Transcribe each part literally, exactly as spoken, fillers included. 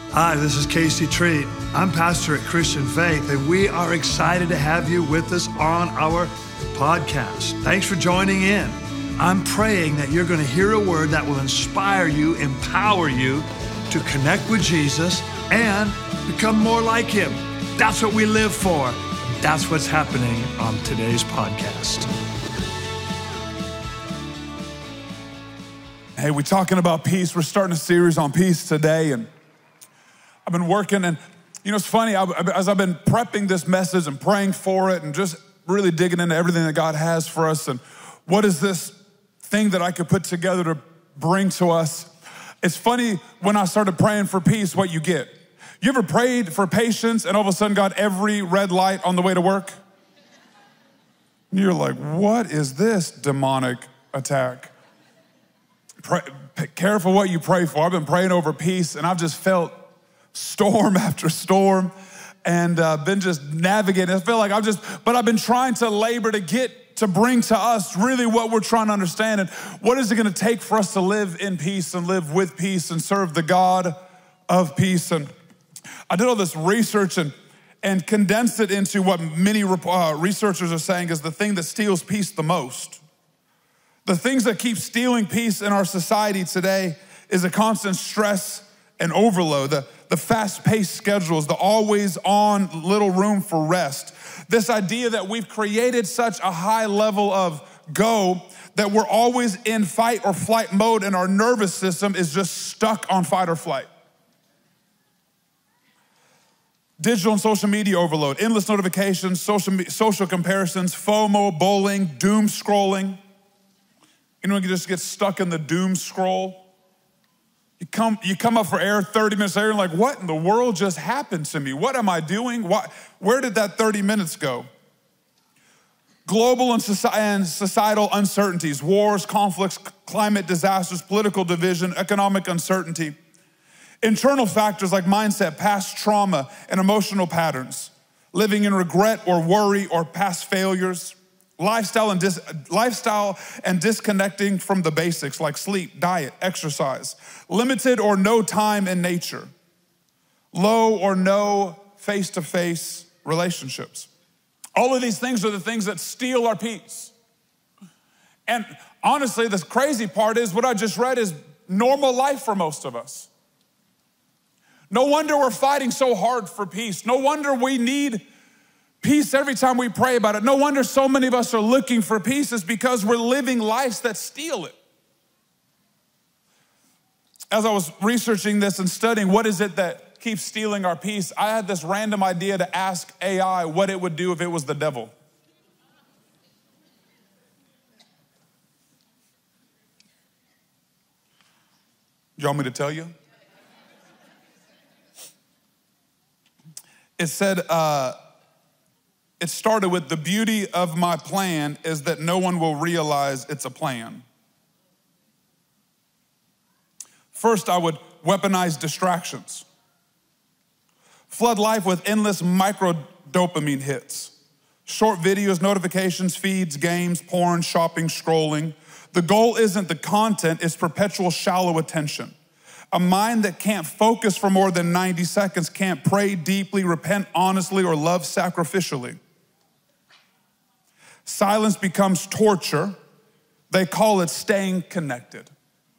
Hi, this is Casey Treat. I'm pastor at Christian Faith, and we are excited to have you with us on our podcast. Thanks for joining in. I'm praying that you're going to hear a word that will inspire you, empower you to connect with Jesus and become more like him. That's what we live for. That's what's happening on today's podcast. Hey, we're talking about peace. We're starting a series on peace today, and I've been working, and you know, it's funny, I, as I've been prepping this message and praying for it and just really digging into everything that God has for us and what is this thing that I could put together to bring to us. It's funny when I started praying for peace, what you get. You ever prayed for patience and all of a sudden got every red light on the way to work? And you're like, what is this demonic attack? Pray, careful what you pray for. I've been praying over peace and I've just felt storm after storm and uh, been just navigating. I feel like I've just, but I've been trying to labor to get, to bring to us really what we're trying to understand and what is it gonna take for us to live in peace and live with peace and serve the God of peace. And I did all this research and, and condensed it into what many uh, researchers are saying is the thing that steals peace the most. The things that keep stealing peace in our society today is a constant stress and overload, the, the fast-paced schedules, the always-on little room for rest. This idea that we've created such a high level of go that we're always in fight or flight mode and our nervous system is just stuck on fight or flight. Digital and social media overload, endless notifications, social, social comparisons, FOMO, bowling, doom scrolling. You know, you just get stuck in the doom scroll. You come, you come up for air thirty minutes later and like, what in the world just happened to me? What am I doing? What, where did that thirty minutes go? Global and societal uncertainties, wars, conflicts, climate disasters, political division, economic uncertainty. Internal factors like mindset, past trauma, and emotional patterns. Living in regret or worry or past failures. Lifestyle and, dis, lifestyle and disconnecting from the basics like sleep, diet, exercise. Limited or no time in nature. Low or no face-to-face relationships. All of these things are the things that steal our peace. And honestly, the crazy part is what I just read is normal life for most of us. No wonder we're fighting so hard for peace. No wonder we need peace every time we pray about it. No wonder so many of us are looking for peace is because we're living lives that steal it. As I was researching this and studying what is it that keeps stealing our peace, I had this random idea to ask A I what it would do if it was the devil. You want me to tell you? It said, uh, it started with the beauty of my plan is that no one will realize it's a plan. First, I would weaponize distractions. Flood life with endless micro dopamine hits. Short videos, notifications, feeds, games, porn, shopping, scrolling. The goal isn't the content, it's perpetual shallow attention. A mind that can't focus for more than ninety seconds can't pray deeply, repent honestly, or love sacrificially. Silence becomes torture. They call it staying connected.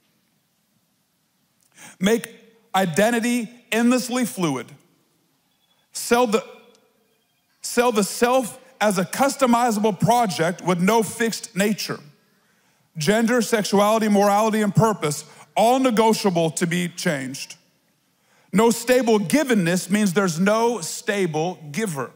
Make identity endlessly fluid. Sell the, sell the self as a customizable project with no fixed nature. Gender, sexuality, morality, and purpose, all negotiable to be changed. No stable givenness means there's no stable giver.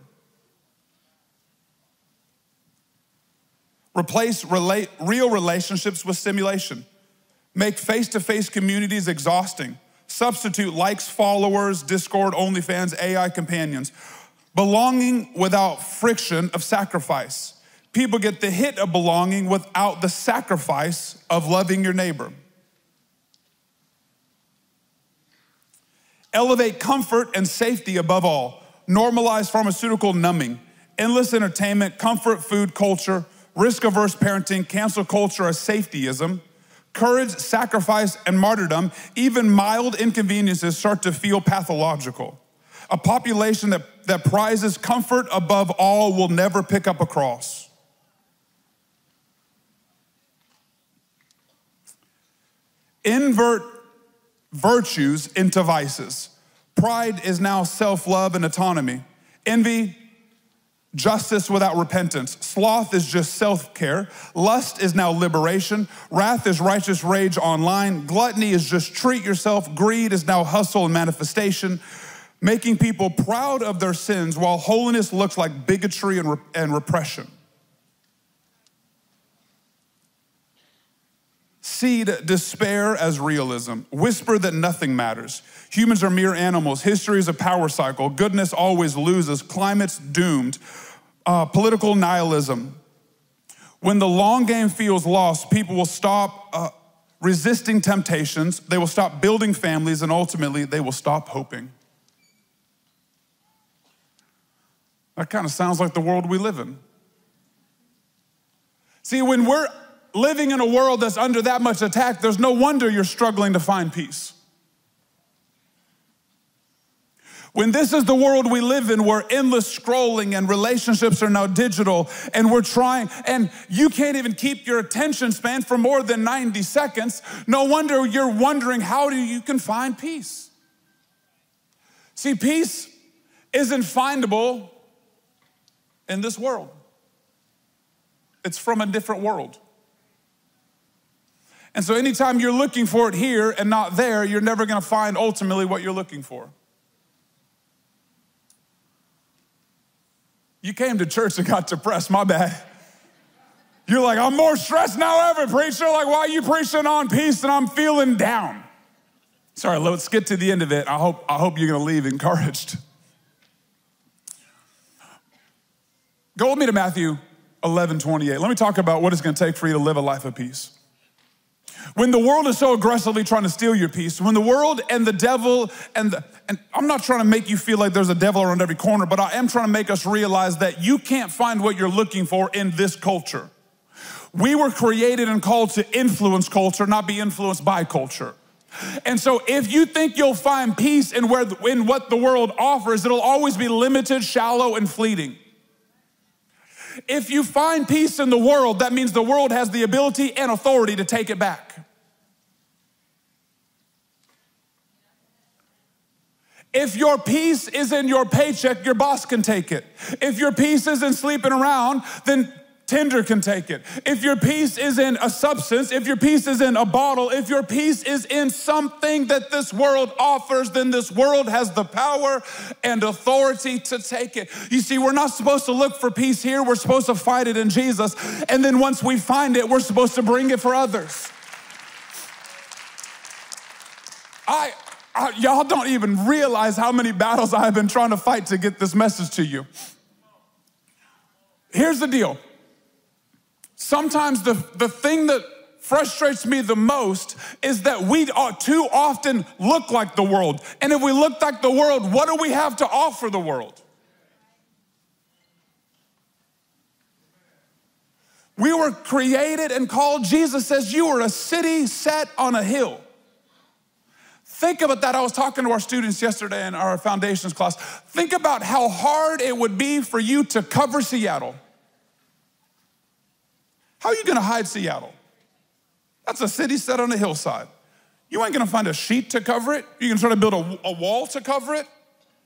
Replace relate, real relationships with simulation. Make face-to-face communities exhausting. Substitute likes, followers, Discord, OnlyFans, A I companions. Belonging without friction of sacrifice. People get the hit of belonging without the sacrifice of loving your neighbor. Elevate comfort and safety above all. Normalize pharmaceutical numbing. Endless entertainment, comfort food culture, risk-averse parenting, cancel culture as safetyism. courage, sacrifice, and martyrdom, even mild inconveniences start to feel pathological. A population that, that prizes comfort above all will never pick up a cross. Invert virtues into vices. Pride is now self-love and autonomy. Envy, justice without repentance. Sloth is just self-care. Lust is now liberation. Wrath is righteous rage online. Gluttony is just treat yourself. Greed is now hustle and manifestation. Making people proud of their sins while holiness looks like bigotry and, re- and repression. Seed despair as realism. Whisper that nothing matters. Humans are mere animals. History is a power cycle. Goodness always loses. Climate's doomed. Uh, political nihilism. When the long game feels lost, people will stop uh, resisting temptations. They will stop building families, and ultimately, they will stop hoping. That kind of sounds like the world we live in. See, when we're living in a world that's under that much attack, there's no wonder you're struggling to find peace. When this is the world we live in, where endless scrolling and relationships are now digital, and we're trying, and you can't even keep your attention span for more than ninety seconds, no wonder you're wondering how do you can find peace. See, peace isn't findable in this world. It's from a different world. And so anytime you're looking for it here and not there, you're never gonna find ultimately what you're looking for. You came to church and got depressed, my bad. You're like, I'm more stressed now ever, preacher. Like, why are you preaching on peace and I'm feeling down? Sorry, let's get to the end of it. I hope, I hope you're gonna leave encouraged. Go with me to Matthew eleven twenty-eight. Let me talk about what it's gonna take for you to live a life of peace. When the world is so aggressively trying to steal your peace, when the world and the devil and the, and I'm not trying to make you feel like there's a devil around every corner, but I am trying to make us realize that you can't find what you're looking for in this culture. We were created and called to influence culture, not be influenced by culture. And so if you think you'll find peace in, where, in what the world offers, it'll always be limited, shallow, and fleeting. If you find peace in the world, that means the world has the ability and authority to take it back. If your peace is in your paycheck, your boss can take it. If your peace is in sleeping around, then Tinder can take it. If your peace is in a substance, if your peace is in a bottle, if your peace is in something that this world offers, then this world has the power and authority to take it. You see, we're not supposed to look for peace here. We're supposed to find it in Jesus. And then once we find it, we're supposed to bring it for others. I, I y'all don't even realize how many battles I have been trying to fight to get this message to you. Here's the deal. Sometimes the, the thing that frustrates me the most is that we too often look like the world. And if we look like the world, what do we have to offer the world? We were created and called, Jesus says, you are a city set on a hill. Think about that. I was talking to our students yesterday in our foundations class. Think about how hard it would be for you to cover Seattle. How are you gonna hide Seattle? That's a city set on a hillside. You ain't gonna find a sheet to cover it. You're gonna try to build a, a wall to cover it.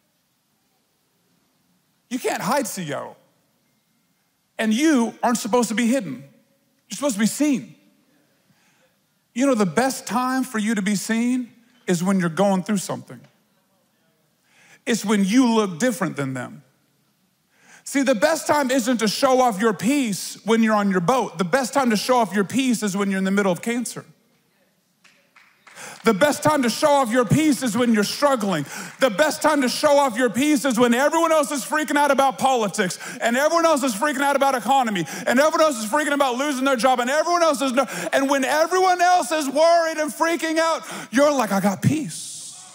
You can't hide Seattle. And you aren't supposed to be hidden. You're supposed to be seen. You know, the best time for you to be seen is when you're going through something. It's when you look different than them. See, the best time isn't to show off your peace when you're on your boat. The best time to show off your peace is when you're in the middle of cancer. The best time to show off your peace is when you're struggling. The best time to show off your peace is when everyone else is freaking out about politics, and everyone else is freaking out about economy, and everyone else is freaking about losing their job, and everyone else is, no, and when everyone else is worried and freaking out, you're like, I got peace.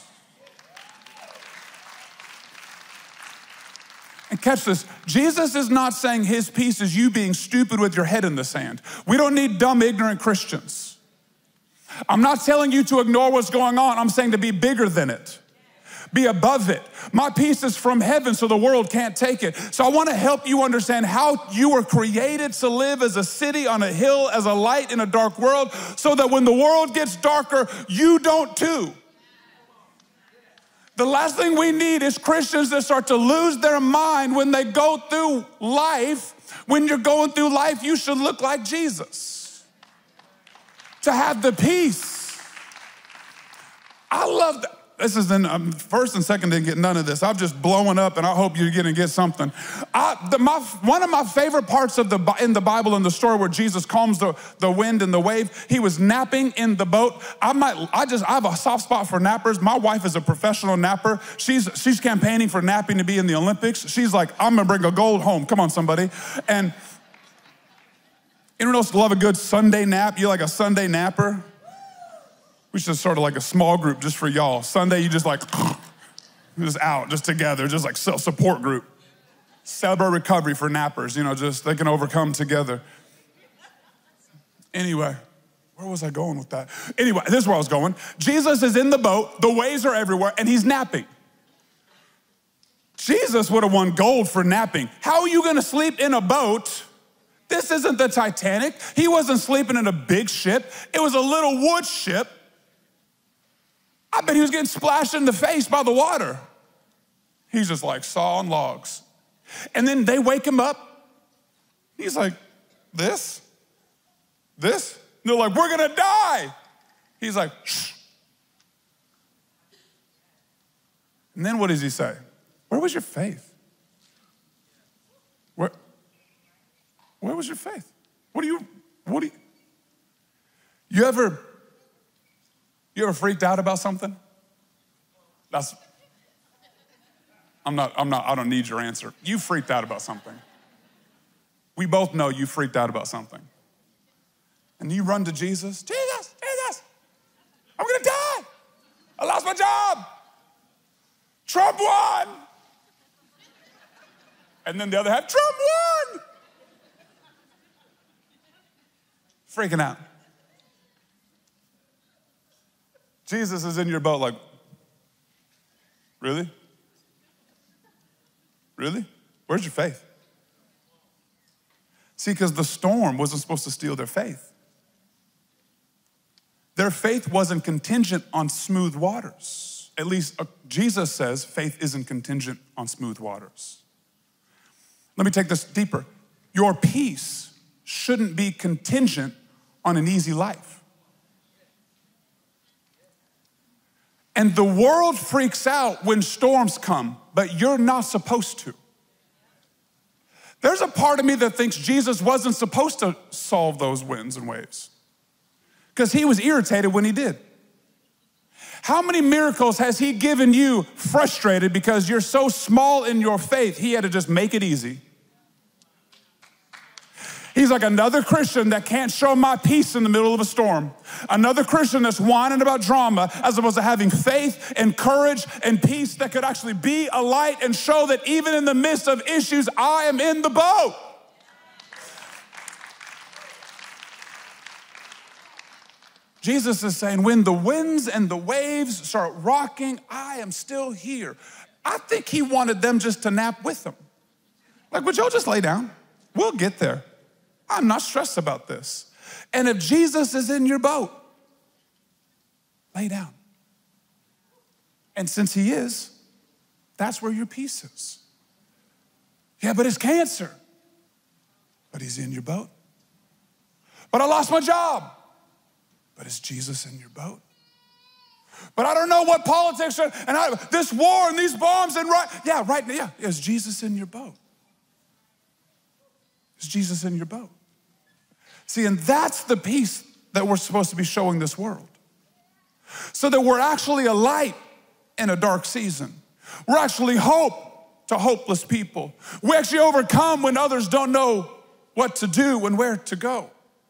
And catch this, Jesus is not saying his peace is you being stupid with your head in the sand. We don't need dumb, ignorant Christians. I'm not telling you to ignore what's going on. I'm saying to be bigger than it. Be above it. My peace is from heaven, so the world can't take it. So I want to help you understand how you were created to live as a city on a hill, as a light in a dark world, so that when the world gets darker, you don't too. The last thing we need is Christians that start to lose their mind when they go through life. When you're going through life, you should look like Jesus. To have the peace. I love that. This is in um, first and second didn't get none of this. I'm just blowing up, and I hope you're going to get something. I, the, my, one of my favorite parts of the in the Bible, in the story where Jesus calms the, the wind and the wave, he was napping in the boat. I might, I just, I have a soft spot for nappers. My wife is a professional napper. She's she's campaigning for napping to be in the Olympics. She's like, I'm gonna bring a gold home. Come on, somebody. And anyone else love a good Sunday nap? You like a Sunday napper? We should start like a small group just for y'all. Sunday, you just like, just out, just together, just like support group. Celebrate recovery for nappers, you know, just they can overcome together. Anyway, where was I going with that? Anyway, this is where I was going. Jesus is in the boat, the waves are everywhere, and he's napping. Jesus would have won gold for napping. How are you gonna sleep in a boat? This isn't the Titanic. He wasn't sleeping in a big ship. It was a little wood ship. I bet he was getting splashed in the face by the water. He's just like sawing logs. And then they wake him up. He's like, this? This? And they're like, we're gonna die. He's like, shh. And then what does he say? Where was your faith? Where, where was your faith? What do you, what do you, you ever, You ever freaked out about something? That's, I'm not, I'm not, I don't need your answer. You freaked out about something. We both know you freaked out about something. And you run to Jesus, Jesus, Jesus, I'm gonna die. I lost my job. Trump won. And then the other half, Trump won. Freaking out. Jesus is in your boat like, really? Really? Where's your faith? See, because the storm wasn't supposed to steal their faith. Their faith wasn't contingent on smooth waters. At least uh, Jesus says faith isn't contingent on smooth waters. Let me take this deeper. Your peace shouldn't be contingent on an easy life. And the world freaks out when storms come, but you're not supposed to. There's a part of me that thinks Jesus wasn't supposed to solve those winds and waves because he was irritated when he did. How many miracles has he given you frustrated because you're so small in your faith, he had to just make it easy? He's like another Christian that can't show my peace in the middle of a storm. Another Christian that's whining about drama as opposed to having faith and courage and peace that could actually be a light and show that even in the midst of issues, I am in the boat. Jesus is saying, when the winds and the waves start rocking, I am still here. I think he wanted them just to nap with him. Like, would y'all just lay down? We'll get there. I'm not stressed about this. And if Jesus is in your boat, lay down. And since he is, that's where your peace is. Yeah, but it's cancer. But he's in your boat. But I lost my job. But is Jesus in your boat? But I don't know what politics are, and I, this war and these bombs and right, yeah, right, yeah. Is Jesus in your boat? Is Jesus in your boat? See, and that's the peace that we're supposed to be showing this world. So that we're actually a light in a dark season. We're actually hope to hopeless people. We actually overcome when others don't know what to do and where to go.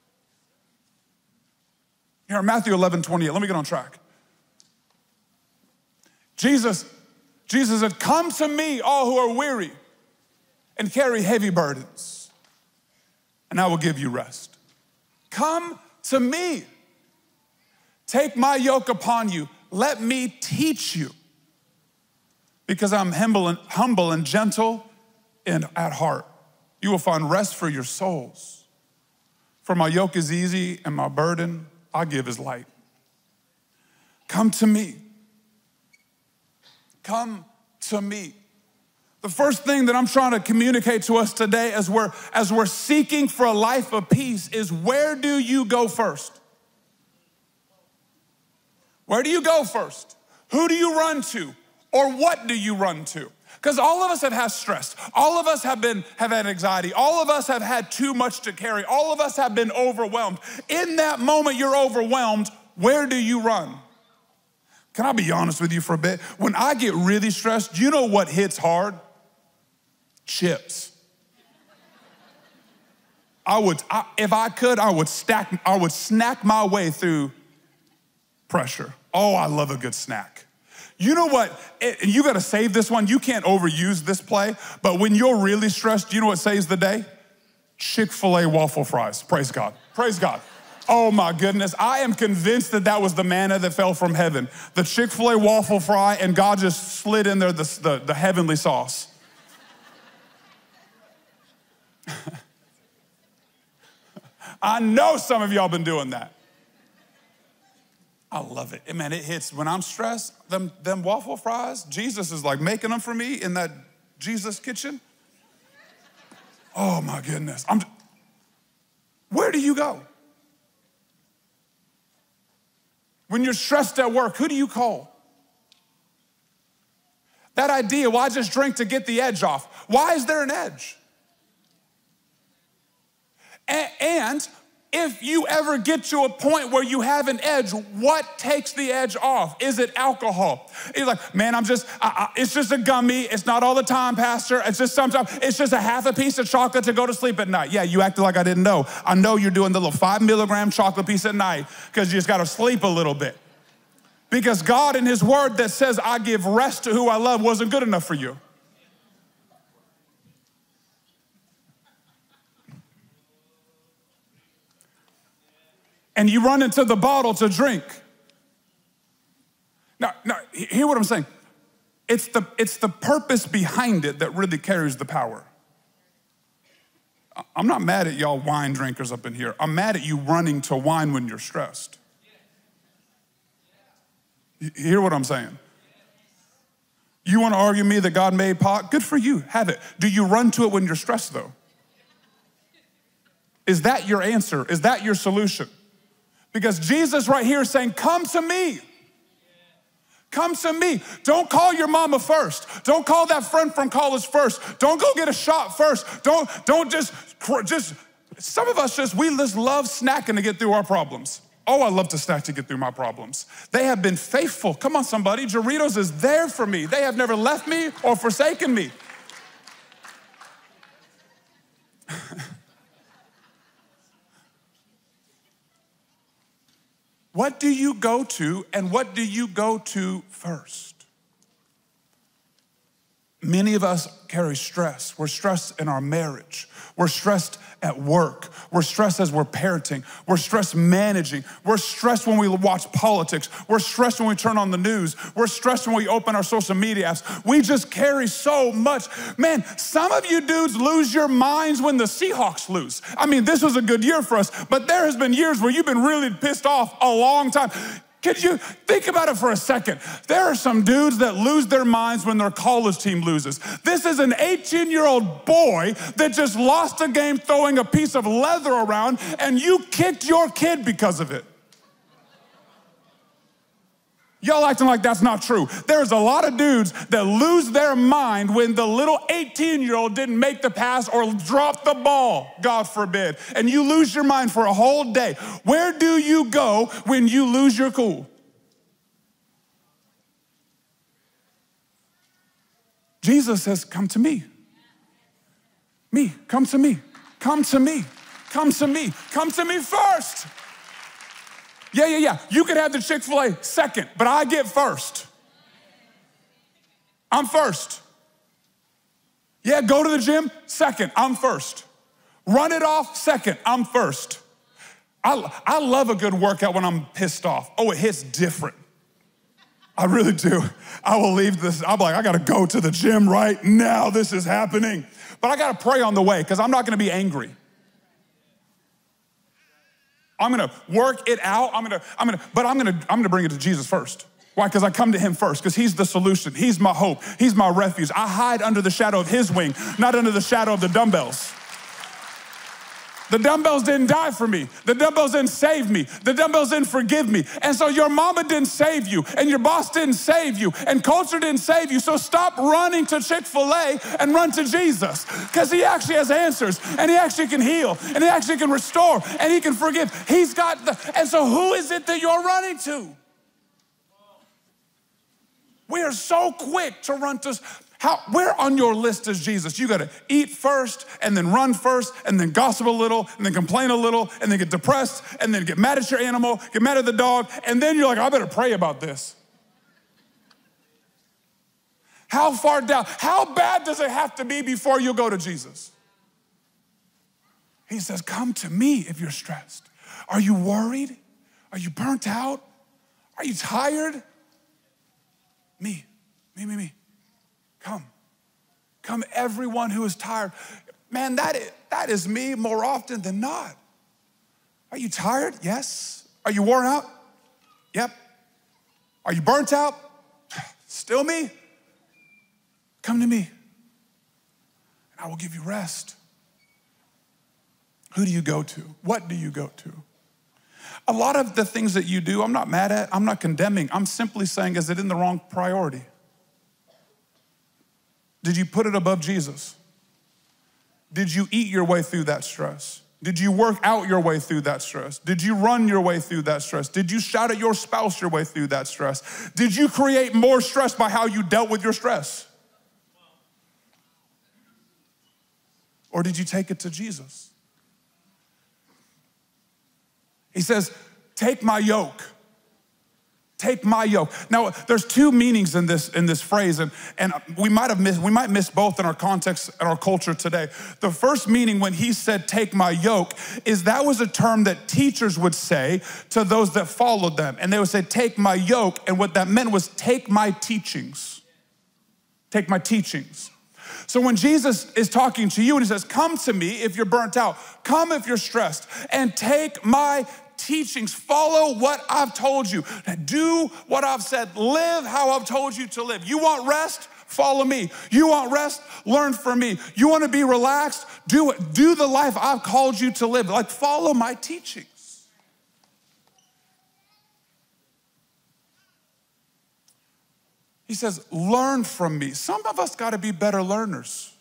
Here in Matthew eleven twenty-eight, let me get on track. Jesus, Jesus said, come to me, all who are weary and carry heavy burdens, and I will give you rest. Come to me. Take my yoke upon you. Let me teach you. Because I'm humble and, humble and gentle and at heart. You will find rest for your souls. For my yoke is easy and my burden I give is light. Come to me. Come to me. The first thing that I'm trying to communicate to us today as we're, as we're seeking for a life of peace is, where do you go first? Where do you go first? Who do you run to? Or what do you run to? Because all of us have had stress. All of us have been have had anxiety. All of us have had too much to carry. All of us have been overwhelmed. In that moment you're overwhelmed, where do you run? Can I be honest with you for a bit? When I get really stressed, you know what hits hard? Chips. I would, I, if I could, I would stack, I would snack my way through pressure. Oh, I love a good snack. You know what? It, you got to save this one. You can't overuse this play, but when you're really stressed, you know what saves the day? Chick-fil-A waffle fries. Praise God. Praise God. Oh my goodness. I am convinced that that was the manna that fell from heaven. The Chick-fil-A waffle fry, and God just slid in there the, the, the heavenly sauce. I know some of y'all been doing that. I love it. Man, it hits. When I'm stressed, them, them waffle fries, Jesus is like making them for me in that Jesus kitchen. Oh my goodness. I'm, where do you go? When you're stressed at work, who do you call? That idea, well, I just drink to get the edge off. Why is there an edge? And if you ever get to a point where you have an edge, what takes the edge off? Is it alcohol? You're like, man, I'm just, I, I, it's just a gummy. It's not all the time, Pastor. It's just sometimes, it's just a half a piece of chocolate to go to sleep at night. Yeah, you acted like I didn't know. I know you're doing the little five milligram chocolate piece at night because you just got to sleep a little bit. Because God in his word that says, I give rest to who I love, wasn't good enough for you. And you run into the bottle to drink. Now, now, hear what I'm saying. It's the, it's the purpose behind it that really carries the power. I'm not mad at y'all wine drinkers up in here. I'm mad at you running to wine when you're stressed. You hear what I'm saying? You want to argue me that God made pot? Good for you, have it. Do you run to it when you're stressed though? Is that your answer? Is that your solution? Because Jesus right here is saying, come to me. Come to me. Don't call your mama first. Don't call that friend from college first. Don't go get a shot first. Don't, don't just, just, some of us just, we just love snacking to get through our problems. Oh, I love to snack to get through my problems. They have been faithful. Come on, somebody. Doritos is there for me. They have never left me or forsaken me. What do you go to and what do you go to first? Many of us carry stress. We're stressed in our marriage. We're stressed at work. We're stressed as we're parenting. We're stressed managing. We're stressed when we watch politics. We're stressed when we turn on the news. We're stressed when we open our social media apps. We just carry so much. Man, some of you dudes lose your minds when the Seahawks lose. I mean, this was a good year for us, but there has been years where you've been really pissed off a long time. Could you think about it for a second? There are some dudes that lose their minds when their college team loses. This is an eighteen-year-old boy that just lost a game throwing a piece of leather around, and you kicked your kid because of it. Y'all acting like that's not true. There's a lot of dudes that lose their mind when the little eighteen-year-old didn't make the pass or drop the ball, God forbid, and you lose your mind for a whole day. Where do you go when you lose your cool? Jesus says, come to me. Me, come to me. Come to me. Come to me. Come to me first. Yeah, yeah, yeah. You could have the Chick-fil-A second, but I get first. I'm first. Yeah, go to the gym, second, I'm first. Run it off, second, I'm first. I, I love a good workout when I'm pissed off. Oh, it hits different. I really do. I will leave this. I'm like, I got to go to the gym right now. This is happening. But I got to pray on the way because I'm not going to be angry. I'm going to work it out. I'm going to, I'm going to, but I'm going to, I'm going to bring it to Jesus first. Why? Because I come to him first, because he's the solution. He's my hope. He's my refuge. I hide under the shadow of his wing, not under the shadow of the dumbbells. The dumbbells didn't die for me. The dumbbells didn't save me. The dumbbells didn't forgive me. And so your mama didn't save you, and your boss didn't save you, and culture didn't save you. So stop running to Chick-fil-A and run to Jesus, because he actually has answers, and he actually can heal, and he actually can restore, and he can forgive. He's got the, and so who is it that you're running to? We are so quick to run to, how, where on your list is Jesus? You gotta eat first, and then run first, and then gossip a little, and then complain a little, and then get depressed, and then get mad at your animal, get mad at the dog, and then you're like, I better pray about this. How far down, how bad does it have to be before you go to Jesus? He says, come to me if you're stressed. Are you worried? Are you burnt out? Are you tired? Me, me, me, me. Come. Come, everyone who is tired. Man, that is, that is me more often than not. Are you tired? Yes. Are you worn out? Yep. Are you burnt out? Still me. Come to me, and I will give you rest. Who do you go to? What do you go to? A lot of the things that you do, I'm not mad at, I'm not condemning. I'm simply saying, is it in the wrong priority? Did you put it above Jesus? Did you eat your way through that stress? Did you work out your way through that stress? Did you run your way through that stress? Did you shout at your spouse your way through that stress? Did you create more stress by how you dealt with your stress? Or did you take it to Jesus? He says, take my yoke. Take my yoke. Now, there's two meanings in this, in this phrase, and, and we might have missed, we might miss both in our context and our culture today. The first meaning when he said, take my yoke, is that was a term that teachers would say to those that followed them. And they would say, take my yoke, and what that meant was take my teachings. Take my teachings. So when Jesus is talking to you and he says, come to me if you're burnt out, come if you're stressed, and take my teachings, follow what I've told you, do what I've said, live how I've told you to live. You want rest? Follow me. You want rest? Learn from me. You want to be relaxed? Do it. Do the life I've called you to live. Like, follow my teachings. He says, learn from me. Some of us got to be better learners.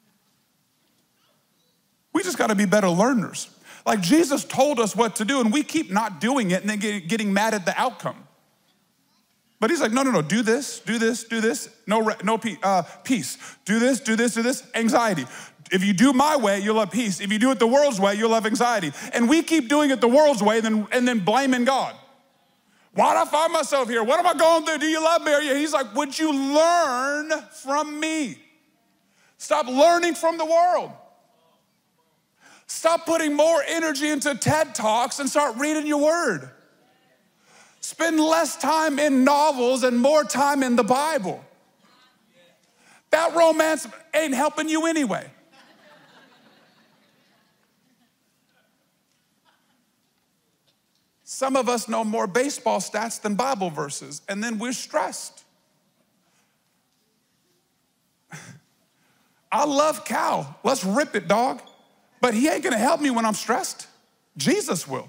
We just got to be better learners. Like, Jesus told us what to do, and we keep not doing it and then get, getting mad at the outcome. But he's like, no, no, no, do this, do this, do this. No, no uh, peace. Do this, do this, do this. Anxiety. If you do my way, you'll have peace. If you do it the world's way, you'll have anxiety. And we keep doing it the world's way and then, and then blaming God. Why do I find myself here? What am I going through? Do you love me? Or you? He's like, would you learn from me? Stop learning from the world. Stop putting more energy into TED Talks and start reading your word. Spend less time in novels and more time in the Bible. That romance ain't helping you anyway. Some of us know more baseball stats than Bible verses, and then we're stressed. I love Cal. Let's rip it, dog. But he ain't gonna help me when I'm stressed. Jesus will.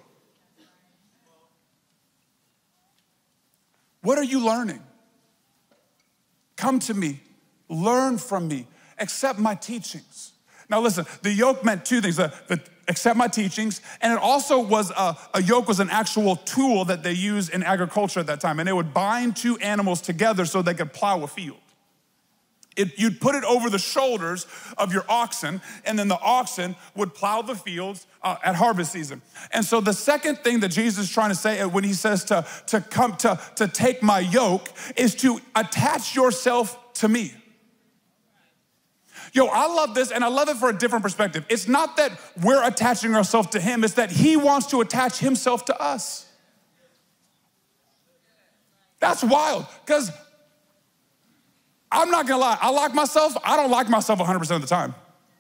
What are you learning? Come to me, learn from me, accept my teachings. Now listen, the yoke meant two things, the, the accept my teachings, and it also was, a, a yoke was an actual tool that they used in agriculture at that time, and it would bind two animals together so they could plow a field. It, you'd put it over the shoulders of your oxen, and then the oxen would plow the fields uh, at harvest season. And so the second thing that Jesus is trying to say when he says to, to come to, to take my yoke is to attach yourself to me. Yo, I love this, and I love it for a different perspective. It's not that we're attaching ourselves to him, it's that he wants to attach himself to us. That's wild, because I'm not gonna lie, I like myself, I don't like myself one hundred percent of the time.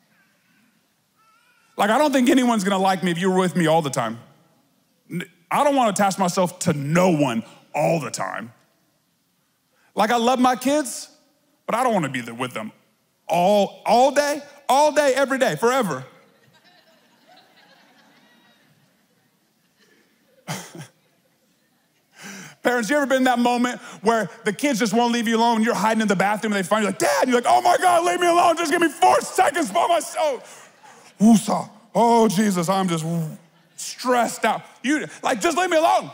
Like, I don't think anyone's gonna like me if you're with me all the time. I don't wanna attach myself to no one all the time. Like, I love my kids, but I don't wanna be there with them all, all day, all day, every day, forever. Parents, you ever been in that moment where the kids just won't leave you alone and you're hiding in the bathroom and they find you like, Dad, and you're like, oh my God, leave me alone, just give me four seconds by myself. Woosah. Oh, Jesus, I'm just stressed out. You, like, just leave me alone.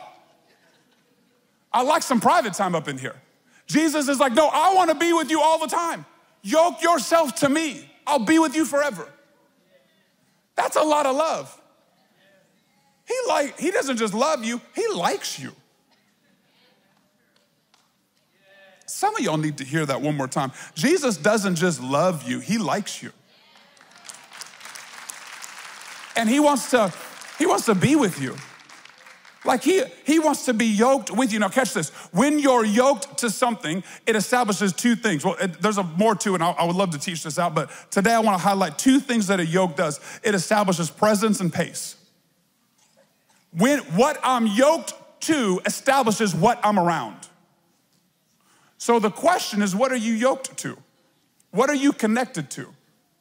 I like some private time up in here. Jesus is like, no, I want to be with you all the time. Yoke yourself to me. I'll be with you forever. That's a lot of love. He like, he doesn't just love you, he likes you. Some of y'all need to hear that one more time. Jesus doesn't just love you, he likes you. And he wants to, he wants to be with you. Like he, he wants to be yoked with you. Now catch this. When you're yoked to something, it establishes two things. Well, it, there's a more to it, and I, I would love to teach this out, but today I want to highlight two things that a yoke does. It establishes presence and pace. When what I'm yoked to establishes what I'm around. So the question is, what are you yoked to? What are you connected to?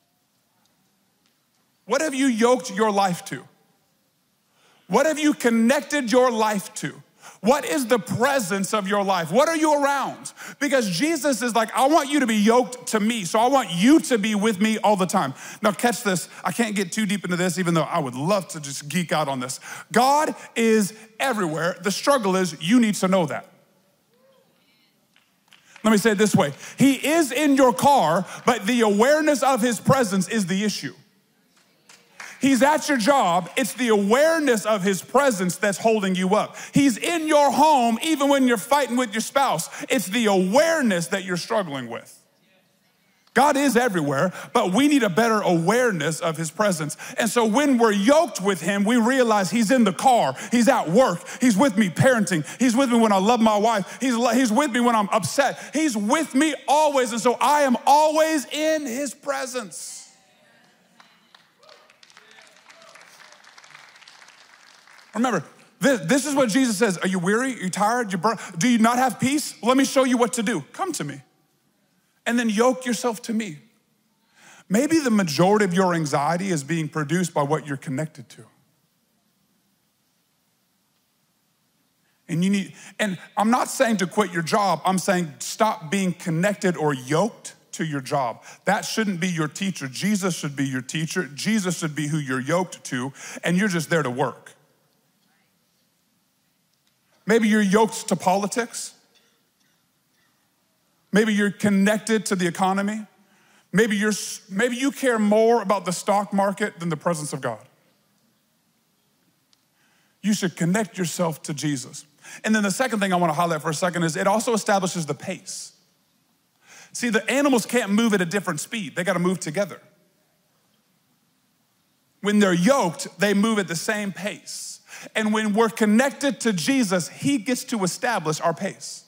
What have you yoked your life to? What have you connected your life to? What is the presence of your life? What are you around? Because Jesus is like, I want you to be yoked to me, so I want you to be with me all the time. Now catch this. I can't get too deep into this, even though I would love to just geek out on this. God is everywhere. The struggle is you need to know that. Let me say it this way. He is in your car, but the awareness of his presence is the issue. He's at your job. It's the awareness of his presence that's holding you up. He's in your home, even when you're fighting with your spouse. It's the awareness that you're struggling with. God is everywhere, but we need a better awareness of his presence. And so when we're yoked with him, we realize he's in the car, he's at work, he's with me parenting, he's with me when I love my wife, he's, he's with me when I'm upset, he's with me always. And so I am always in his presence. Remember, this, this is what Jesus says. Are you weary? Are you tired? You bur- Do you not have peace? Let me show you what to do. Come to me. And then yoke yourself to me. Maybe the majority of your anxiety is being produced by what you're connected to. And you need, and I'm not saying to quit your job. I'm saying stop being connected or yoked to your job. That shouldn't be your teacher. Jesus should be your teacher. Jesus should be who you're yoked to, and you're just there to work. Maybe you're yoked to politics. Maybe you're connected to the economy. Maybe you're, maybe you care more about the stock market than the presence of God. You should connect yourself to Jesus. And then the second thing I want to highlight for a second is it also establishes the pace. See, the animals can't move at a different speed. They got to move together. When they're yoked, they move at the same pace. And when we're connected to Jesus, he gets to establish our pace.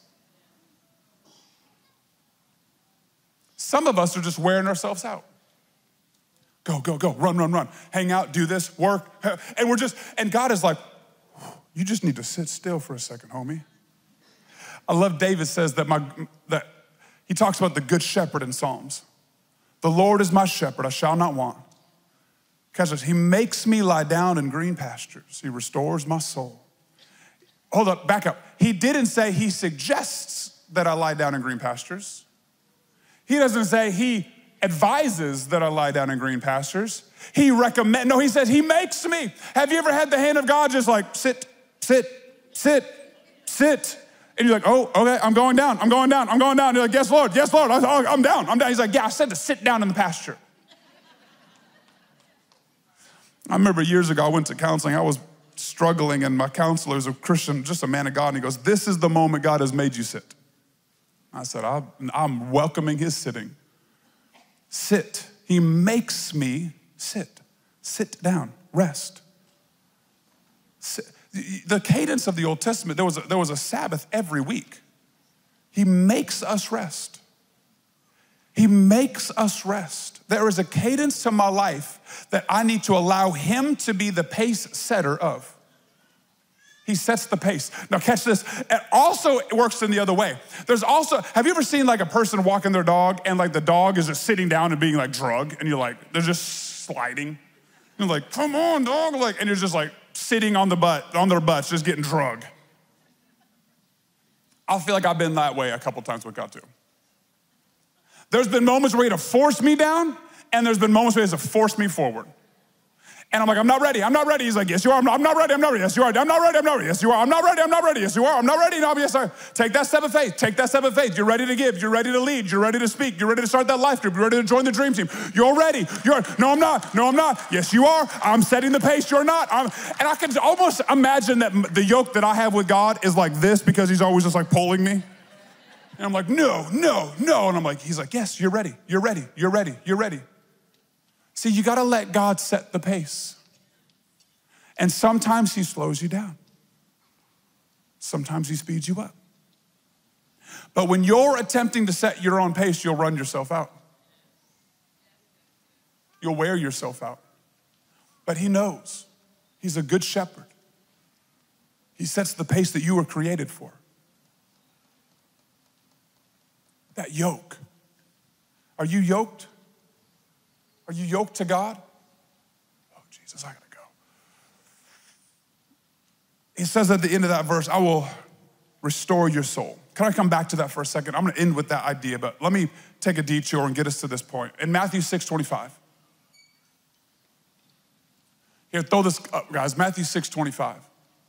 Some of us are just wearing ourselves out. Go, go, go, run, run, run. Hang out, do this, work. And we're just, and God is like, you just need to sit still for a second, homie. I love David says that my, that he talks about the good shepherd in Psalms. The Lord is my shepherd, I shall not want. Because he makes me lie down in green pastures. He restores my soul. Hold up, back up. He didn't say he suggests that I lie down in green pastures. He doesn't say he advises that I lie down in green pastures. He recommends, no, he says he makes me. Have you ever had the hand of God just like sit, sit, sit, sit? And you're like, oh, okay, I'm going down, I'm going down, I'm going down. You're like, yes, Lord, yes, Lord, I'm down, I'm down. He's like, yeah, I said to sit down in the pasture. I remember years ago, I went to counseling. I was struggling, and my counselor is a Christian, just a man of God, and he goes, this is the moment God has made you sit. I said, I'm welcoming his sitting. Sit. He makes me sit, sit down, rest. Sit. The cadence of the Old Testament, there was, a, there was a Sabbath every week. He makes us rest. He makes us rest. There is a cadence to my life that I need to allow him to be the pace setter of. He sets the pace. Now catch this. It also works in the other way. There's also, have you ever seen like a person walking their dog and like the dog is just sitting down and being like drug and you're like, they're just sliding. You're like, come on, dog. Like, and you're just like sitting on the butt, on their butts, just getting drug. I feel like I've been that way a couple times with God too. There's been moments where he had to force me down, and there's been moments where he has to force me forward. And I'm like, I'm not ready, I'm not ready. He's like, yes, you are. I'm not, I'm not ready, I'm not ready. Yes, you are. I'm not ready, I'm not ready. Yes, you are. I'm not ready, I'm not ready. Yes, you are. I'm not ready. No, yes, sir. Take that step of faith. Take that step of faith. You're ready to give. You're ready to lead. You're ready to speak. You're ready to start that life group. You're ready to join the dream team. You're ready. You're, no, I'm not. No, I'm not. Yes, you are. I'm setting the pace. You're not. I'm, and I can almost imagine that the yoke that I have with God is like this because he's always just like pulling me. And I'm like, no, no, no. And I'm like, he's like, yes, you're ready. You're ready. You're ready. You're ready. See, you got to let God set the pace. And sometimes he slows you down. Sometimes he speeds you up. But when you're attempting to set your own pace, you'll run yourself out. You'll wear yourself out. But he knows. He's a good shepherd. He sets the pace that you were created for. That yoke. Are you yoked? Are you yoked to God? Oh, Jesus, I gotta go. He says at the end of that verse, I will restore your soul. Can I come back to that for a second? I'm gonna end with that idea, but let me take a detour and get us to this point. In Matthew six twenty-five. Here, throw this up, guys. Matthew six twenty-five.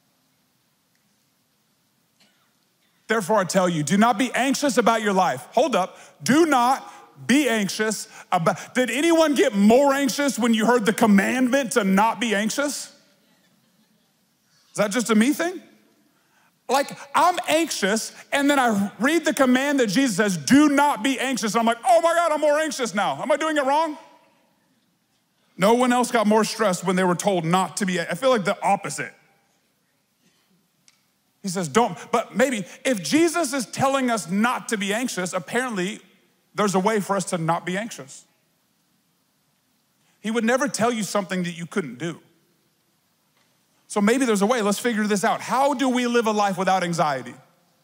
Therefore, I tell you, do not be anxious about your life. Hold up. Do not be anxious about. Did anyone get more anxious when you heard the commandment to not be anxious? Is that just a me thing? Like, I'm anxious, and then I read the command that Jesus says, do not be anxious. I'm like, oh my God, I'm more anxious now. Am I doing it wrong? No one else got more stressed when they were told not to be. I feel like the opposite. He says, don't, but maybe if Jesus is telling us not to be anxious, apparently there's a way for us to not be anxious. He would never tell you something that you couldn't do. So maybe there's a way. Let's figure this out. How do we live a life without anxiety?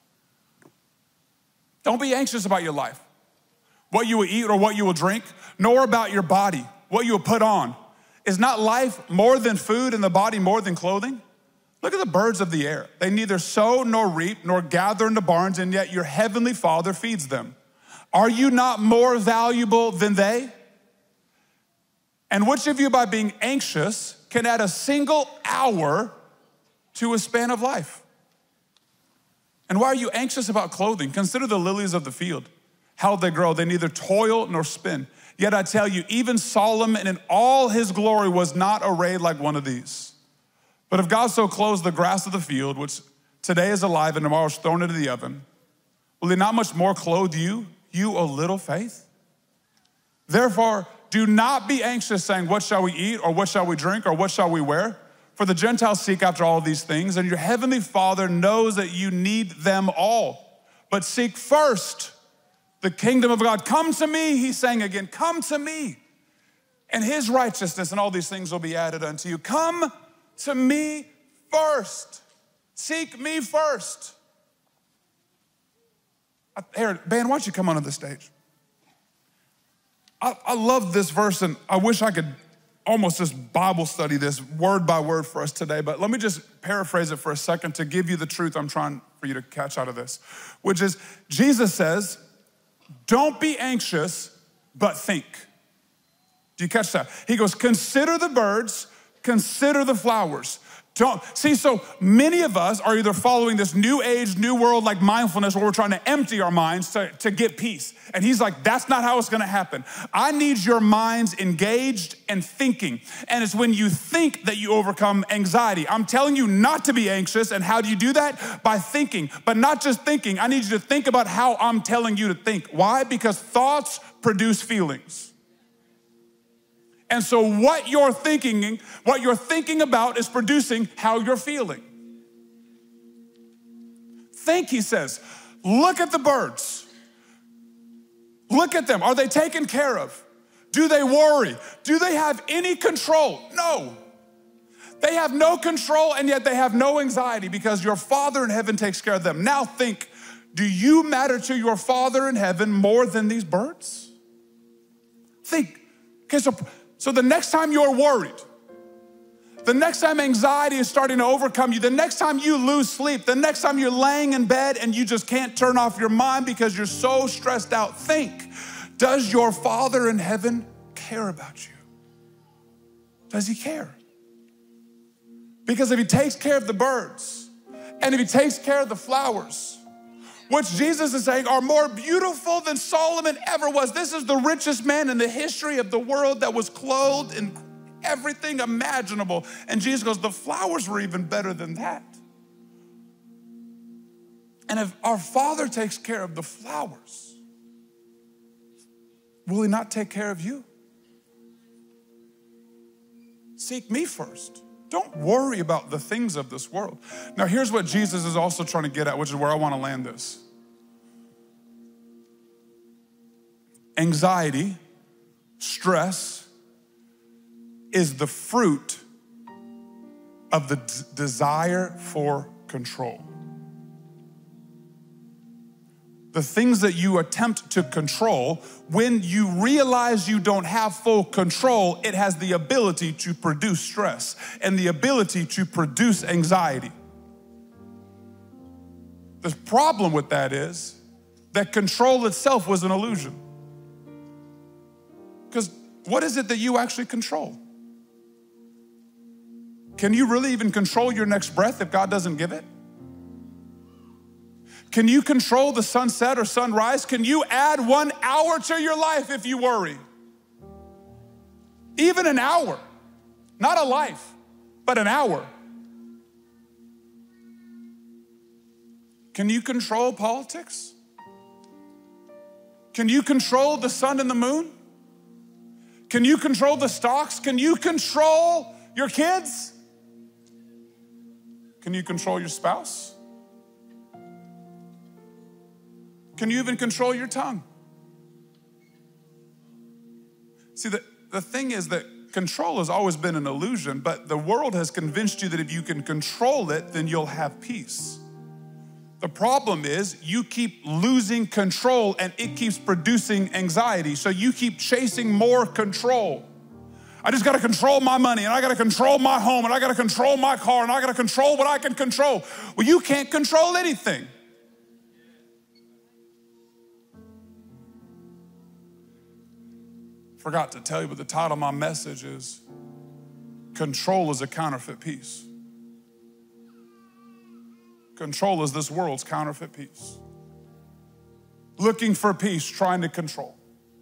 Don't be anxious about your life, what you will eat or what you will drink, nor about your body, what you will put on. Is not life more than food and the body more than clothing? Look at the birds of the air. They neither sow nor reap nor gather into barns, and yet your heavenly Father feeds them. Are you not more valuable than they? And which of you, by being anxious, can add a single hour to a span of life? And why are you anxious about clothing? Consider the lilies of the field, how they grow. They neither toil nor spin. Yet I tell you, even Solomon in all his glory was not arrayed like one of these. But if God so clothes the grass of the field, which today is alive and tomorrow is thrown into the oven, will he not much more clothe you, you of little faith? Therefore, do not be anxious, saying, what shall we eat, or what shall we drink, or what shall we wear? For the Gentiles seek after all of these things, and your heavenly Father knows that you need them all. But seek first the kingdom of God. Come to me, he's saying again, come to me, and his righteousness, and all these things will be added unto you. Come to me first. Seek me first. Here, Ben, why don't you come onto the stage? I, I love this verse, and I wish I could almost just Bible study this word by word for us today, but let me just paraphrase it for a second to give you the truth I'm trying for you to catch out of this, which is Jesus says, don't be anxious, but think. Do you catch that? He goes, consider the birds, consider the flowers. Don't, see, so many of us are either following this new age, new world like mindfulness where we're trying to empty our minds to, to get peace. And he's like, that's not how it's gonna happen. I need your minds engaged and thinking. And it's when you think that you overcome anxiety. I'm telling you not to be anxious. And how do you do that? By thinking, but not just thinking. I need you to think about how I'm telling you to think. Why? Because thoughts produce feelings. And so what you're thinking, what you're thinking about is producing how you're feeling. Think, he says, look at the birds. Look at them. Are they taken care of? Do they worry? Do they have any control? No. They have no control, and yet they have no anxiety because your Father in heaven takes care of them. Now think, do you matter to your Father in heaven more than these birds? Think. Okay, so, so the next time you're worried, the next time anxiety is starting to overcome you, the next time you lose sleep, the next time you're laying in bed and you just can't turn off your mind because you're so stressed out, think, does your Father in heaven care about you? Does he care? Because if he takes care of the birds and if he takes care of the flowers, which Jesus is saying are more beautiful than Solomon ever was. This is the richest man in the history of the world that was clothed in everything imaginable. And Jesus goes, the flowers were even better than that. And if our Father takes care of the flowers, will he not take care of you? Seek me first. Don't worry about the things of this world. Now, here's what Jesus is also trying to get at, which is where I want to land this. Anxiety, stress, is the fruit of the d- desire for control. The things that you attempt to control, when you realize you don't have full control, it has the ability to produce stress and the ability to produce anxiety. The problem with that is that control itself was an illusion. Because what is it that you actually control? Can you really even control your next breath if God doesn't give it? Can you control the sunset or sunrise? Can you add one hour to your life if you worry? Even an hour, not a life, but an hour. Can you control politics? Can you control the sun and the moon? Can you control the stocks? Can you control your kids? Can you control your spouse? Can you even control your tongue? See, the, the thing is that control has always been an illusion, but the world has convinced you that if you can control it, then you'll have peace. The problem is you keep losing control and it keeps producing anxiety. So you keep chasing more control. I just gotta control my money and I gotta control my home and I gotta control my car and I gotta control what I can control. Well, you can't control anything. Forgot to tell you, but the title of my message is Control is a Counterfeit Peace. Control is this world's counterfeit peace. Looking for peace, trying to control.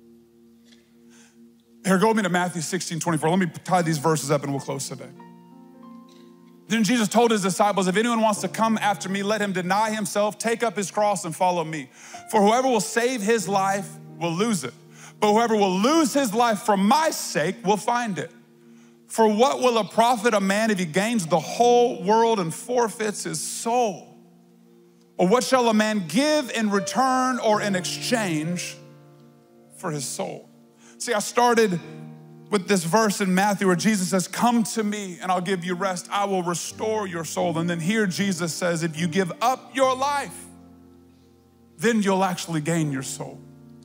Here, go with me to Matthew sixteen twenty-four. Let me tie these verses up and we'll close today. Then Jesus told his disciples, if anyone wants to come after me, let him deny himself, take up his cross and follow me. For whoever will save his life will lose it. But whoever will lose his life for my sake will find it. For what will it profit a man if he gains the whole world and forfeits his soul? Or what shall a man give in return or in exchange for his soul? See, I started with this verse in Matthew where Jesus says, come to me and I'll give you rest. I will restore your soul. And then here Jesus says, if you give up your life, then you'll actually gain your soul.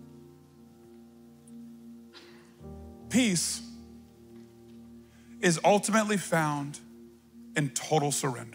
Peace is ultimately found in total surrender.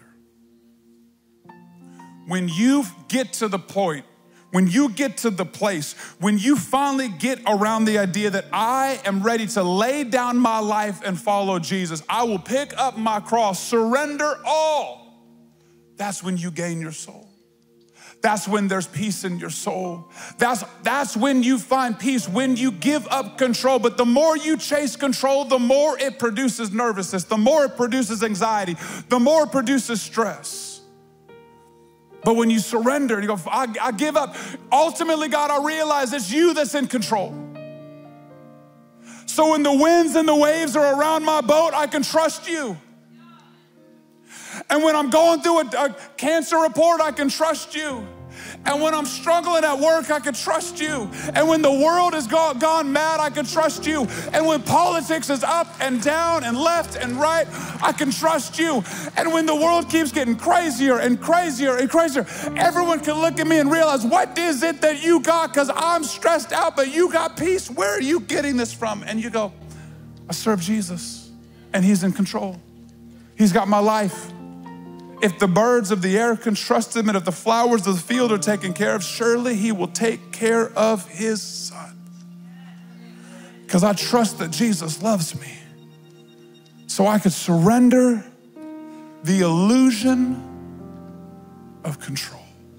When you get to the point, when you get to the place, when you finally get around the idea that I am ready to lay down my life and follow Jesus, I will pick up my cross, surrender all, that's when you gain your soul. That's when there's peace in your soul. That's, that's when you find peace, when you give up control. But the more you chase control, the more it produces nervousness, the more it produces anxiety, the more it produces stress. But when you surrender and you go, I, I give up, ultimately, God, I realize it's you that's in control. So when the winds and the waves are around my boat, I can trust you. And when I'm going through a, a cancer report, I can trust you. And when I'm struggling at work, I can trust you. And when the world has gone, gone mad, I can trust you. And when politics is up and down and left and right, I can trust you. And when the world keeps getting crazier and crazier and crazier, everyone can look at me and realize, what is it that you got? Because I'm stressed out, but you got peace. Where are you getting this from? And you go, I serve Jesus, and he's in control. He's got my life. If the birds of the air can trust him, and if the flowers of the field are taken care of, surely he will take care of his son. Because I trust that Jesus loves me. So I could surrender the illusion of control.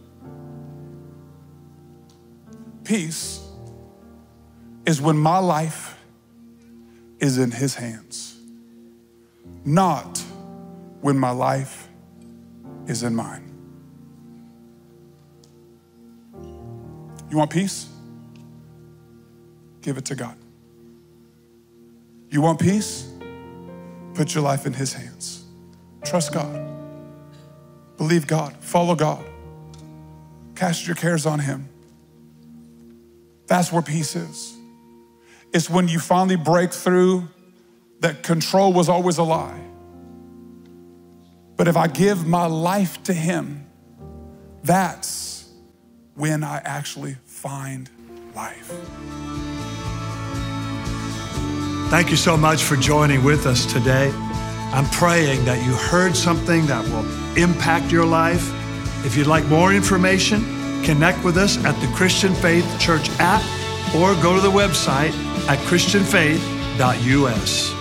Peace is when my life is in his hands, not when my life is in mine. You want peace? Give it to God. You want peace? Put your life in his hands. Trust God. Believe God. Follow God. Cast your cares on him. That's where peace is. It's when you finally break through that control was always a lie. But if I give my life to him, that's when I actually find life. Thank you so much for joining with us today. I'm praying that you heard something that will impact your life. If you'd like more information, connect with us at the Christian Faith Church app or go to the website at christian faith dot u s.